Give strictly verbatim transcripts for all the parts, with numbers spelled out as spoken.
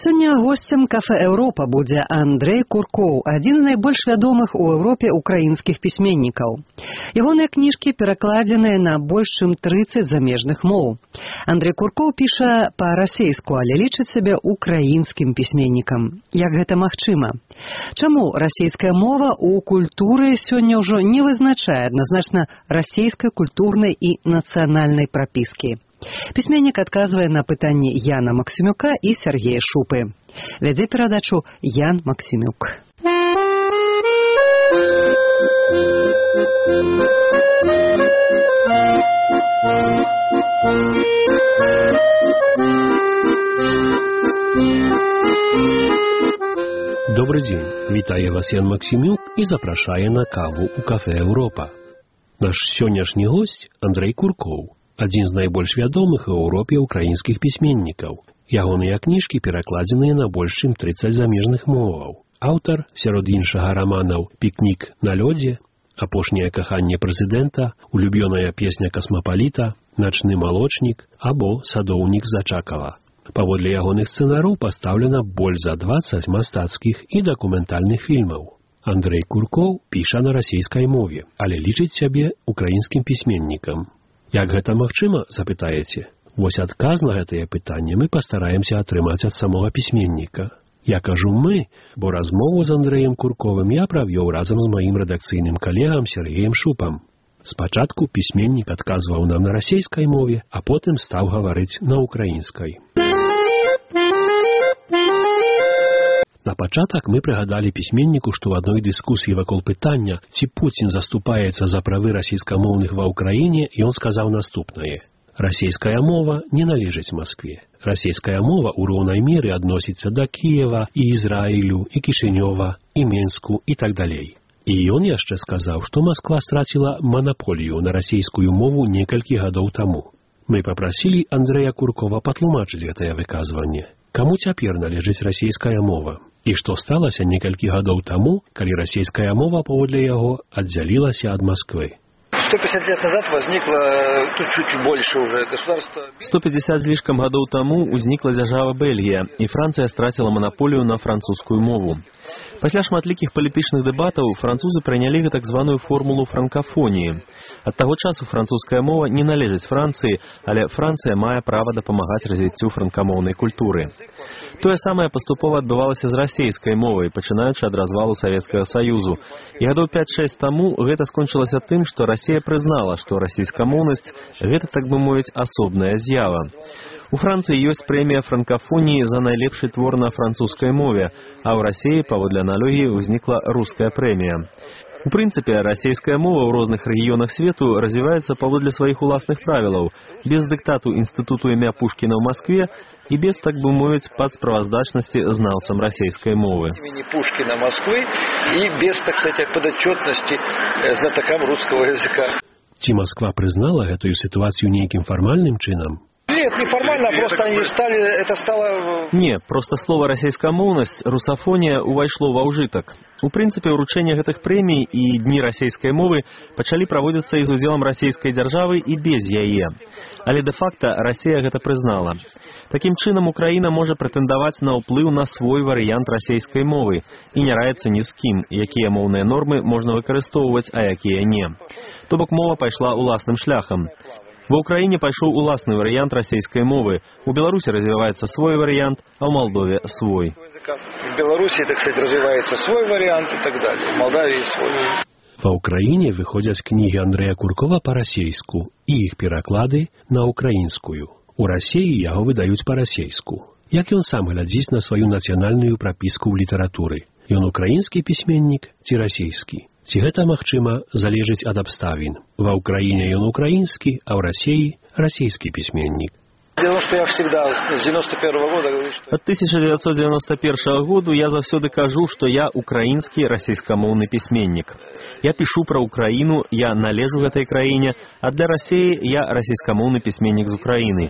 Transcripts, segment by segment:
Сёння гостем кафе «Европа» будзе Андрэй Куркоў, адзін з найбольш вядомых у Еўропе украінскіх пісьменнікаў. Ягоныя кніжкі перакладзеныя на больш чым трыццаць замежных моў. Андрэй Куркоў піша па-расейску, але лічыць сябе украінскім пісьменнікам. Як гэта магчыма? Чаму расейская мова ў культуры сёння ўжо не вызначае адназначна расейскай культурнай і нацыянальнай прапіскі? Пісьменнік адказвае на пытанні Яна Максімюка і Сергея Шупы. Вядзе перадачу Ян Максімюк. Добрый дзень. Вітае вас Ян Максімюк і запрашае на каву ў кафе «Европа». Наш сённяшні госць Андрэй Куркоў, адзін з найбольш вядомых у Еўропе украінскіх пісьменнікаў. Ягоныя кніжкі перакладзеныя на больш чым трыццаць замежных моваў. Аўтар, сярод іншага, раманаў «Пікнік на лёдзе», «Апошняе каханне прэзідэнта», «Улюбёная песня касмапаліта», «Начны малочнік» або «Садоўнік Зачакава». Паводле ягоных сцэнараў пастаўлена больш за дваццаць мастацкіх і дакументальных фільмаў. Андрэй Куркоў піша на расейскай мове, але лічыць сябе украінскім пісьменнікам. Як гэта магчыма, запытаеце? Вось адказ на гэтае пытанне мы пастараемся атрымаць ад самога пісьменніка. Я кажу «мы», бо размову з Андрэем Курковым я правёў разам з маім рэдакцыйным калегам Сергеем Шупам. Спачатку пісьменнік адказваў нам на расейскай мове, а потым стаў гаварыць на украінскай. На пачатак мы прыгадалі пісьменніку, што ў адной дыскусіі вакол пытання, ці Пуцін заступаецца за правы расійскамоўных ва ўкраіне, ён сказаў наступнае. Расійская мова не належыць Маскве. Расійская мова ў роўнай меры адносіцца да Кіева і Ізраілю, і Кішынёва, і Менску, і так далей. І ён яшчэ сказаў, што Масква страціла манаполію на расійскую мову некалькі гадоў таму. Мы папрасілі Андрэя Куркова патлумачыць гэтае выказванне. Каму цяпер належыць расійская мова? І што сталася некалькі гадоў таму, калі расійская мова, паводле яго, аддзялілася ад Масквы? сто пятьдесят лет назад возникло, тут чуть больше уже, государство... сто пятьдесят с лишком годов тому узникла дзяржава Бельгія, і Францыя страціла манаполію на французскую мову. Пасля шматлікіх палітычных дэбатаў французы прынялі так званую формулу франкафоніі. Ад таго часу французская мова не належыць Францыі, але Францыя мае права дапамагаць развіццю франкамоўнай культуры. Тое самае паступова адбывалася з расейскай мовай, пачынаючы ад развалу Савецкага Саюзу. І гадоў пяць-шэсць таму гэта скончылася тым, што Расія прызнала, што расійскамоўнасць – гэта, так бы мовіць, асобная з'ява. У Францыі ёсць прэмія франкафоніі за найлепшы твор на французскай мове, а ў Расіі, паводле аналогіі, узнікла руская прэмія. У прынцыпе, расійская мова ў розных рэгіёнах свету развіваецца паводле сваіх уласных правілаў, без дыктату інстытуту імя Пушкіна ў Маскве і без, так бы мовіць, падсправаздачнасці знаўцам расійскай мовы. Імені Пушкіна Москвы і без, так сказать, падотчетнасці знатокам рускага языка. Ці Масква прызнала гэтую сітуацыю нейкім фармальным чынам? Нет, не формально, просто они стали, это стало... Не, просто слово «расейскамоўнасць», «русафонія» увайшло ва ўжытак. У прынцыпе, ўручэнне гэтых прэмій і дні расейскай мовы пачалі праводзіцца і з удзелам расійскай дзяржавы і без яе. Але дэ-факта Расія гэта прызнала. Такім чынам, Украіна можа прэтэндаваць на ўплыў на свой варыянт расейскай мовы і не раецца ні з кім, якія моўныя нормы можна выкарыстоўваць, а якія не. То бок мова пайшла уласным шляхам. Ва Украіне пайшоў уласны варыянт расійскай мовы. У Беларусі развіваецца свой варыянт, а ў Малдове свой. В Беларусі, так сказать, развіваецца свой варыянт і так далее. В Молдавії свой. Ва Украіне выходзяць кнігі Андрэя Куркова па-расейску і іх пераклады на украінскую. У Расіі яго выдаюць па-расейску. Як ён сам глядзіць на сваю нацыянальную прапіску ў літаратуры? Ён украінскі пісьменнік ці расійскі? Ці гэта, магчыма, залежыць ад абставін? Ва Ўкраіне ён украінскі, а ў Расіі расійскі пісьменнік. Дело, что я всегда с девяносто первого года говорю, что... Ад тысяча девятьсот девяносто первого году я заўсёды кажу, што я украінскі расійскамоўны пісьменнік. Я пішу пра Украіну, я належу гэтай краіне, а для Расіі я расійскамоўны пісьменнік з Украіны.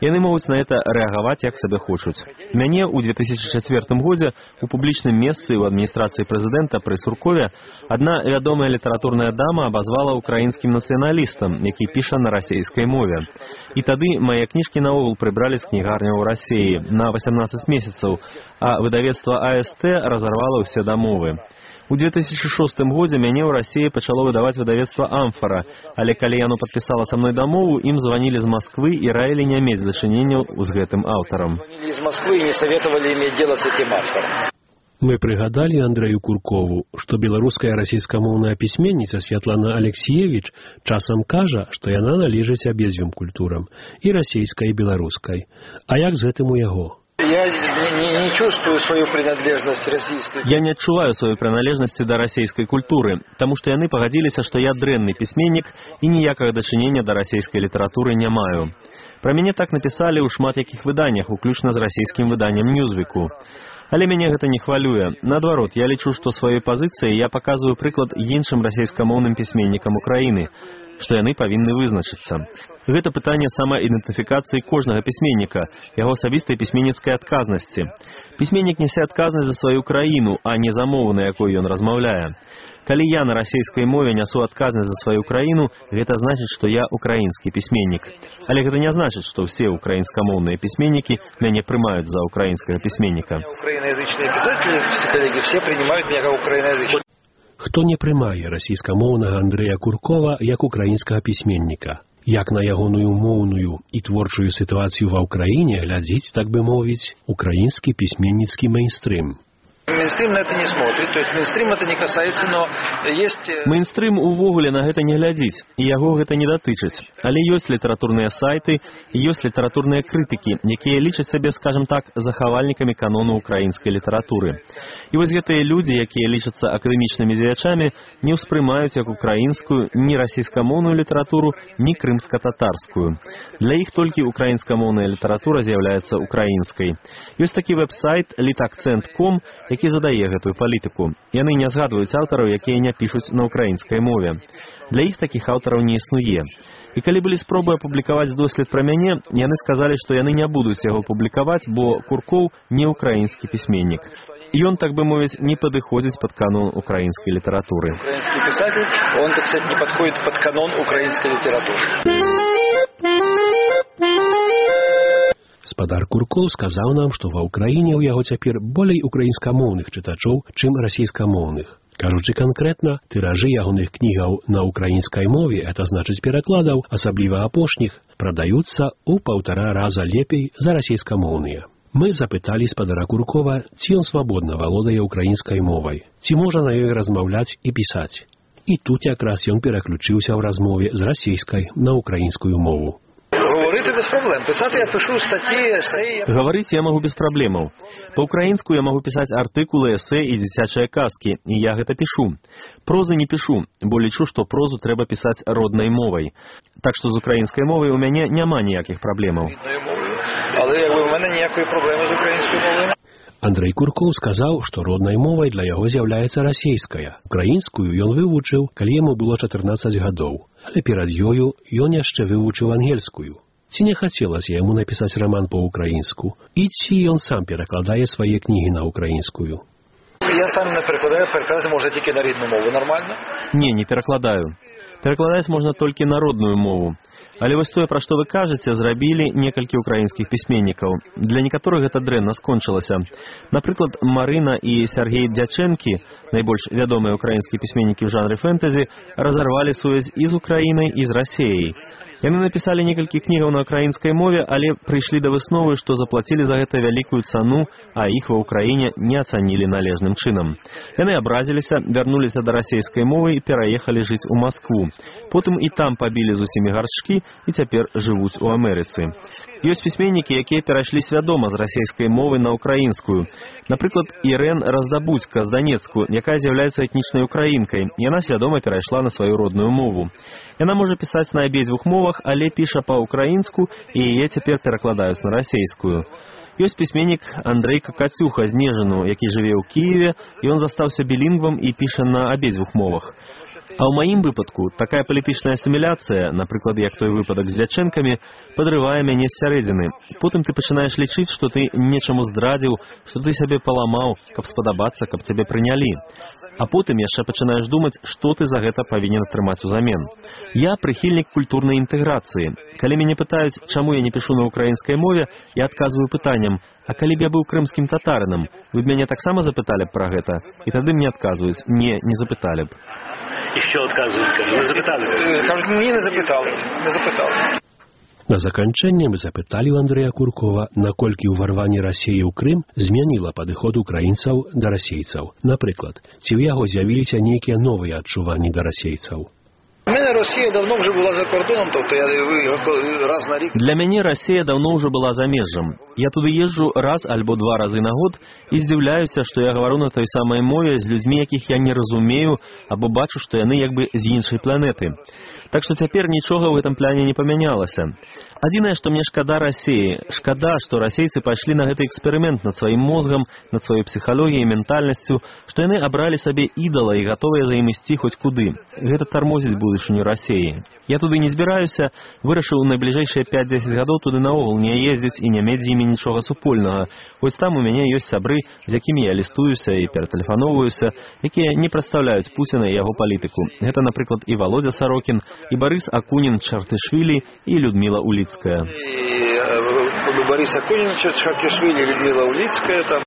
Яны могуць на это рэагаваць як сабе хочуць. Мяне ў две тысячы чацвёртым годзе у публічным месцы ў адміністрацыі прэзідэнта пры Суркове адна вядомая літаратурная дама абазвала украінскім нацыяналістам, які піша на расейскай мове. І тады мае кніжкі наогул прыбралі з кнігарняў у Расеі на васямнаццаць месяцаў, а выдавецтва А Эс Тэ разарвала ўсе дамовы. У две тысячи шостым годзе мяне ў Расіі пачало выдаваць выдавецтва «Амфара», але калі яно падпісала са мной дамову, ім званілі з Масквы і раілі не мець дачыненняў з гэтым аўтарам. Званілі з Масквы і не саветавалі мець дзела з гэтым аўтарам. Мы прыгадалі Андрэю Куркову, што беларуская расійскамоўная пісьменніца Святлана Алексіевіч часам кажа, што яна належыць абедзвюм культурам, і расійскай, і беларускай. А як з гэтым у яго? Я не, не, не чувствую свою принадлежность российской. Я не адчуваю сваёй прыналежнасці да расійскай культуры, таму што яны пагадзіліся, што я дрэнны пісьменнік і ніякага дачынення да расійскай літаратуры не маю. Пра мяне так напісалі ў шмат якіх выданнях, уключна з расійскім выданнем «Ньюзвіку». Але мяне гэта не хвалюе. Наадварот, я лічу, што сваёй пазіцыяй я паказваю прыклад іншым расійскамоўным пісьменнікам Украіны, што яны павінны вызначыцца. Гэта пытанне самаідэнтыфікацыі кожнага пісьменніка, яго асабістай пісьменніцкай адказнасці. Пісьменнік нясе адказнасць за сваю краіну, а не за мову, на якой ён размаўляе. Калі я на расійскай мове нясу адказнасць за сваю краіну, гэта значыць, што я украінскі пісьменнік. Але гэта не значыць, што ўсе украінскамоўныя пісьменнікі мяне прымаюць за украінскага пісьменніка. Украінаязычныя пісателі, коллеги, все приймають меня как украінаязычнага. Хто не прымае расійскамоўнага Андрэя Куркова як украінскага пісьменніка? Як на ягоную моўную і творчую сітуацыю ва ўкраіне глядзіць, так бы мовіць, украінскі пісьменніцкі мейнстрым? Мейнстрим на это не смотрит, то есть мейнстрим это не касается, но есть... Мейнстрим увогуле на гэта не глядзіць, і яго гэта не датычыць. Але ёсць літаратурныя сайты, ёсць літаратурныя крытыкі, якія лічаць сябе, скажем так, захавальнікамі канону украінскай літаратуры. І вось гэтыя людзі, якія лічацца акадэмічнымі дзеячамі, не ўспрымаюць як украінскую, ні расійскамоўную літаратуру, ні крымска-татарскую. Для іх толькі украінскамоўная літаратура з'яўляецца украінскай. Ёсць такі вэб-сайт літакцэнт крапка ком, які задае гэтую палітыку. Яны не згадваюць аўтараў, якія не пішуць на украінскай мове. Для іх такіх аўтараў не існуе. І калі былі спробы апублікаваць дослед пра мяне, яны сказалі, што яны не будуць яго публікаваць, бо Куркоў не украінскі пісьменнік. І он, так бы мовіць, не падыходзіць пад канон украінскай літаратуры. Украінскі пісатель, он, так сказать, не падходзіць пад канон украінскай літаратуры. Спадар Куркоў сказаў нам, што ва ўкраіне ў яго цяпер болей украінскамоўных чытачоў, чым расійскамоўных. Кажучы канкрэтна, тыражы ягоных кнігаў на украінскай мове, это значыць перакладаў, асабліва апошніх, прадаюцца ў паўтара раза лепей за расійскамоўныя. Мы запыталі спадара Куркова, ці ён свабодна валодае украінскай мовай, ці можа на ёй размаўляць і пісаць. І тут якраз ён пераключыўся ў размове з расійскай на украінскую мову. Говорити без проблем. Писати я пишу статті, есеї. Говорить я могу без проблемаў. По-украінску я могу пісаць артыкулы, эсэ і дзіцячыя казкі, і я гэта пішу. Прозы не пішу, бо лічу, што прозу трэба пісаць роднай мовай. Так што з украінскай мовай у мяне няма ніякіх праблемаў. Але якби у мене ніякої проблеми з українською мовою. Андрэй Куркоў сказаў, што роднай мовай для яго з'яўляецца расійская. Украінскую ён вывучыў, калі яму было чатырнаццаць гадоў. Але перад ёю ён яшчэ вывучыў ангельскую. Ці не хацелася яму напісаць раман па-украінску? І ці ён сам перакладае свае кнігі на украінскую? Я сам не перакладаю, перакладаць можна тільки на рідну мову. Нормально? Не, не перакладаю. Перакладаць можна толькі на родную мову. Але вось тое, пра што вы кажаце, зрабілі некалькі украінскіх пісьменнікаў. Для некаторых гэта дрэнна скончылася. Напрыклад, Марына і Сяргей Дячэнкі, найбольш вядомыя украінскія пісьменнікі ў жанры фэнтэзі, разарвалі сувязь і з Украінай, і з Расіяй. Яны напісалі некалькі кнігаў на украінскай мове, але прыйшлі да высновы, што заплацілі за гэта вялікую цану, а іх ва ўкраіне не ацанілі належным чынам. Яны абразіліся, вярнуліся да расійскай мовы і пераехалі жыць у Маскву. Потым і там пабілі зусімі гаршкі і цяпер жывуць у Амерыцы. Ёсць пісьменнікі, якія перайшлі свядома з расійскай мовы на украінскую. Напрыклад, Ірэн Раздабудзька з Данецку, якая з'яўляецца этнічнай украінкай. Яна свядома перайшла на сваю родную мову. Яна можа пісаць на абедзвюх мовах, але піша па-украінску, і яе цяпер перакладаюць на расійскую. Ёсць пісьменнік Андрэй Какацюха з Нежыну, які жыве ў Кіеве, і ён застаўся білінгвам і піша на абедзвюх мовах. А ў маім выпадку такая палітычная асіміляцыя, напрыклад, як той выпадак з Дячэнкамі, падрывае мяне з сярэдзіны. Потым ты пачынаеш лічыць, што ты нечаму здрадзіў, што ты сябе паламаў, каб спадабацца, каб цябе прынялі. А потым яшчэ пачынаеш думаць, што ты за гэта павінен атрымаць узамен. Я прыхільнік культурнай інтэграцыі. Калі мяне пытаюць, чаму я не пішу на украінскай мове, я адказваю пытаннем: а калі б я быў крымскім татарынам, вы б мяне таксама запыталі б пра гэта? І тады мне адказваюць: не, не запыталі б. І що адказують? Не запитали? Кажуть, ні, не запитали. Не запитали. На заканчэнне мы запыталі ў Андрэя Куркова, наколькі ўварванне Расіі ў Крым змяніла падыход украінцаў да расейцаў. Напрыклад, ці ў яго з'явіліся нейкія новыя адчуванні да расейцаў? У мене Росія давно вже була за кордоном, тобто я раз на рік... Для мяне Расія даўно ўжо была за межам. Я туды езджу раз альбо два разы на год і здзіўляюся, што я гавару на той самай мове з людзьмі, якіх я не разумею, або бачу, што яны як бы з іншай планеты. Так што цяпер нічога ў гэтым пляне не памянялася. Адзінае, што мне шкада Расіі. Шкада, што расейцы пайшлі на гэты эксперымент над сваім мозгам, над сваёй псіхалогіяй, ментальнасцю, што яны абралі сабе ідала і гатовыя за ім ісці хоць куды. Гэта тармозіць будучыню Расіі. Я туды не збіраюся, вырашыў у найбліжэйшыя пяць-дзесяць гадоў туды наогул не ездзіць і не мець з імі нічога супольнага. Вось там у мяне ёсць сябры, з якімі я лістуюся і ператэлефаноўваюся, якія не прадстаўляюць Пуціна і яго палітыку. Гэта, напрыклад, і Володя Сорокін, і Борис Акунин Чартышвили, і Людмила Улицкая. И Борис Акунин Чартышвили, Людмила Улицкая там.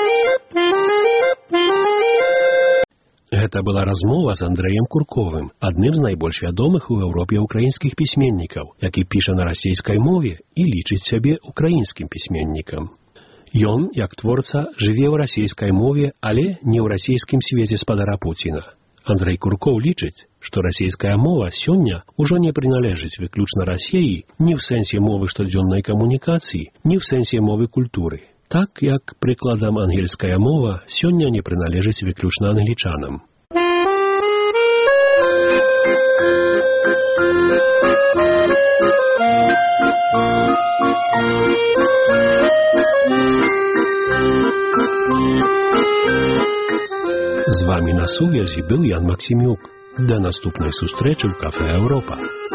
Гэта была размова з Андрэем Курковым, адным з найбольш вядомых у Еўропе украінскіх пісьменнікаў, які піша на расійскай мове і лічыць сябе украінскім пісьменнікам. Ён, як творца, жыве ў расійскай мове, але не ў расійскім свеце спадара Пуціна. Андрэй Куркоў лічыць, што расійская мова сёння ўжо не прыналежыць выключна Расіі ні ў сэнсе мовы штодзённай камунікацыі, ні ў сэнсе мовы культуры. Так, як, прыкладам, ангельская мова сёння не прыналежыць выключна англічанам. З вамі на сувязі быў Ян Максімюк. Да наступнай сустрэчы ў кафе «Еўропа».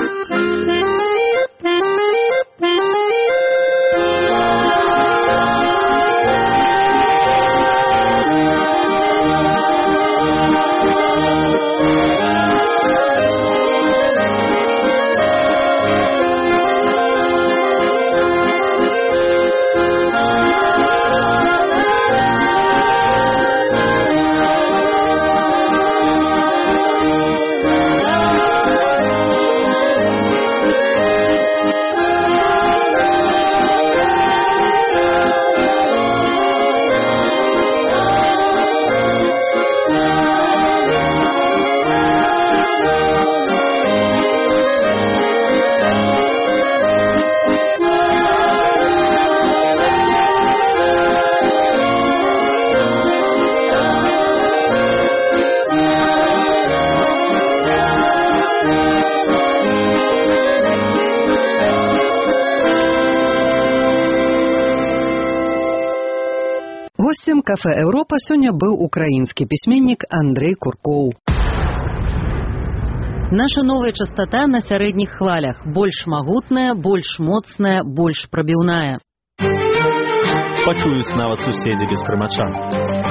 Гостем кафе «Еўропа» сёння быў украінскі пісьменнік Андрэй Куркоў. Наша новая частота на сярэдніх хвалях. Больш магутная, больш моцная, больш прабіўная. Пачуюць нават суседзі без прымача.